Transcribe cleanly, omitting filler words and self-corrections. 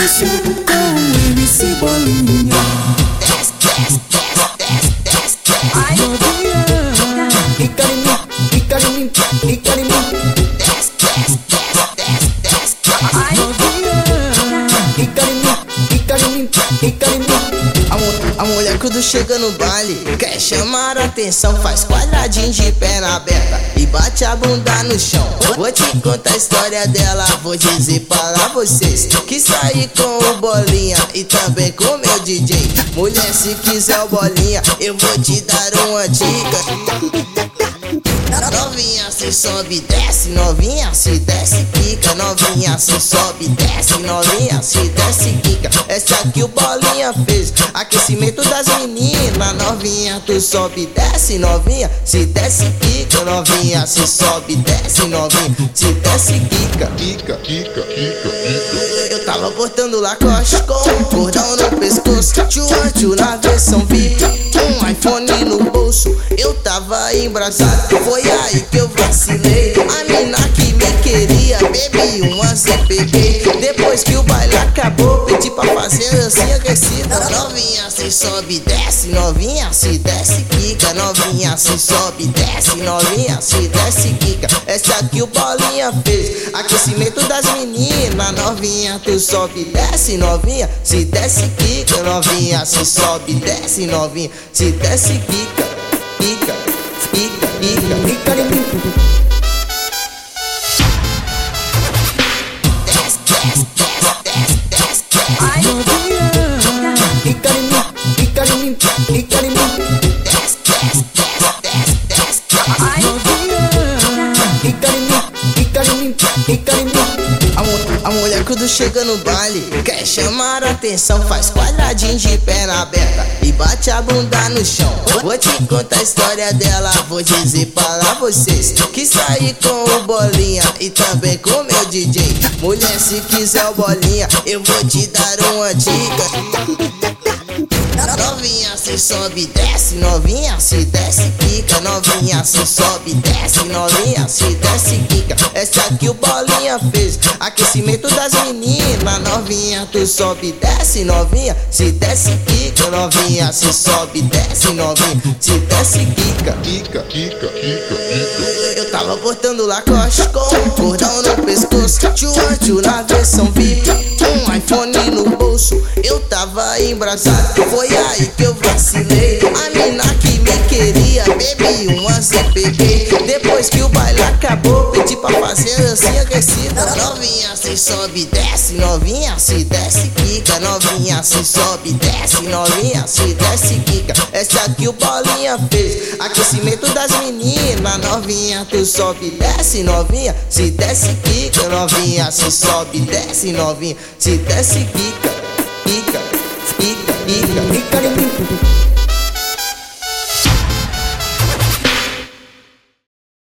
Xuxa com o MC Bolinha. Ai, Novinha, fica em mim, fica em mim, fica em mim. ai, Novinha, fica em mim, fica em mim, fica em mim. A mulher quando chega no baile quer chamar a atenção, faz quadradinho de perna aberta e bate a bunda no chão. Vou te contar a história dela, vou dizer para vocês que saí com o Bolinha e também com o meu DJ. Mulher, se quiser o Bolinha, eu vou te dar uma dica. Novinha se sobe, desce, novinha se desce, quica. Novinha se sobe, desce, novinha se desce, quica. Essa aqui o Bolinha fez, aquecimento das meninas. Novinha tu sobe, desce, novinha se desce, quica. Novinha se sobe, desce, novinha se desce, quica. Quica, quica, quica, quica. Eu tava cortando Lacoste com um cordão no pescoço, tchu na versão VIP, um iPhone no bolso. Eu tava embrasado, foi aí que eu vacilei. A mina que me queria, bebi umas e peguei. Depois que o baile acabou, pedi pra fazer assim aquecida. Novinha se sobe, desce, novinha se desce, quica. Novinha se sobe, desce, novinha se desce, quica. Essa aqui o Bolinha fez, aquecimento das meninas. Novinha tu sobe, desce, novinha se desce, quica. Novinha se sobe, desce, novinha se desce, quica. Quica, quica, quica, Fica em mim. ai, Novinha, fica em mim, fica em mim, fica em mim. ai, Novinha, fica em mim, fica em mim, fica em mim. A mulher quando chega no baile quer chamar a atenção, faz quadradinho de perna aberta e bate a bunda no chão. Vou te contar a história dela, vou dizer para vocês que saí com o Bolinha e também com o meu DJ. Mulher, se quiser o Bolinha, eu vou te dar uma dica. Novinha se sobe, desce, novinha se desce, quica. Novinha se sobe, desce, novinha se desce, quica. Essa aqui o Bolinha fez, aquecimento das meninas. Novinha tu sobe, desce, novinha se desce, quica. Novinha se sobe, desce, novinha se desce, quica. Quica, quica, quica, quica. Eu tava cortando Lacoste com um cordão no pescoço, tchu na versão VIP, um iPhone no bolso. Eu tava embrasado, foi aí que eu vacilei. A mina que me queria, bebi umas e peguei. Depois que o baile acabou, pedi pra fazer assim aquecida. Novinha se sobe, desce, novinha se desce, quica. Novinha se sobe, desce, novinha se desce, quica. Essa aqui o Bolinha fez, aquecimento das meninas. Novinha tu sobe, desce, novinha se desce, quica. Novinha se sobe, desce, novinha se desce, quica. Quica, quica, quica. Fica em mim.